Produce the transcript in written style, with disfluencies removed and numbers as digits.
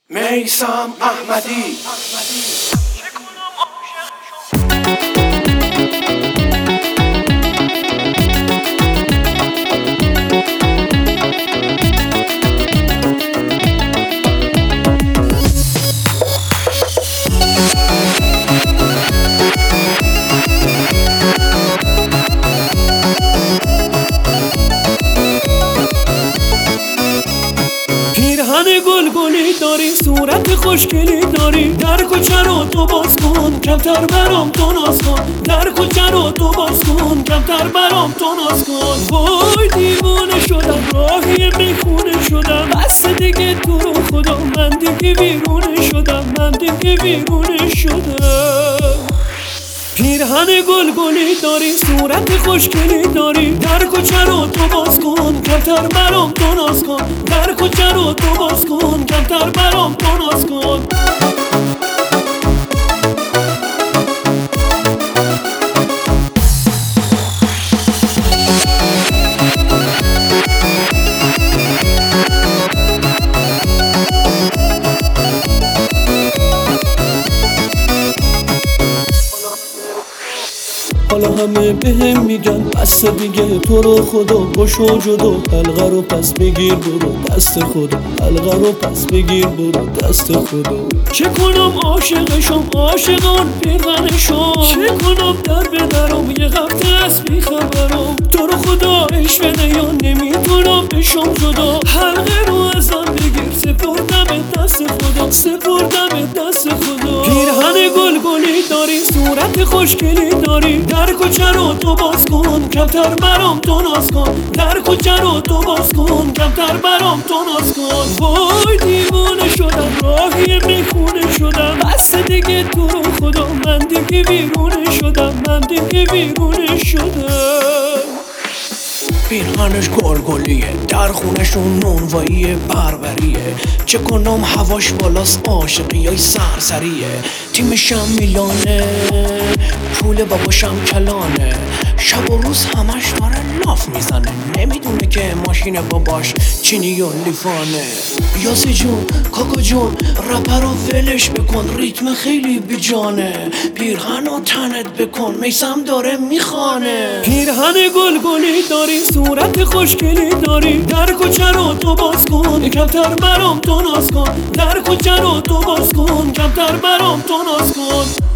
میثم احمدی. پیرهن گلگلی داری، صورت خوشگلی داری، در کوچه رو تو باز کن کمتر برام تو ناز کن، در کوچه رو تو باز کن کمتر برام تو ناز کن. وای دیوانه شدم، راهی میخونه شدم، بس دیگه تو رو خدا، من دیگه بیرونه شدم، من دیگه بیرونه شدم. پیرهن گلگلی داری، صورت خوشگلی داری، در کوچه رو تو باز کن کمتر برام تو ناز کن، در کوچه رو تو باز کن کمتر برام تو ناز کن. حالا همه بهم میگن بس دیگه، تو رو خدا بشو جدا، حلقه رو پس بگیر برو دست خدا، حلقه رو پس بگیر برو دست خدا. چه کنم عاشقشم عاشقان پیرهنشم، چه کنم در بدرم یه هفته از بی خبرم، تو رو خدا عشق بده یا نمیتونم بشم جدا، حلقه رو ازم بگیر سپردم دست خدا، سپردم دست خدا. پیرهن گلگلی داری، صورت خوشگلی داری، در کوچه رو تو باز کن کمتر برام تو ناز کن، در کوچه رو تو باز کن کمتر برام تو ناز کن. وای دیوانه شدم، راهی میخونه شدم، بس دیگه تو رو خدا، من دیگه بیرونه شدم، من دیگه بیرونه شدم. پیرهنش گلگلیه، در خونشون نونواییه بربریه، چه کنم هواش بالاست عاشقی های سرسریه، تیمشم میلانه پول باباشم کلانه، شب و روز همش داره لاف میزنه، نمیدونه که ماشین باباش چینی و لیفانه. یاسی جون کاکا جون رپر رو ولش بکن، ریتم خیلی بیجانه، پیرهن رو تنت بکن میثم داره میخوانه. پیرهن گلگلی داری، صورت خوشگلی داری، در کوچه رو تو باز کن کمتر برام تو ناز کن، در کوچه رو تو باز کن کمتر برام تو ناز کن.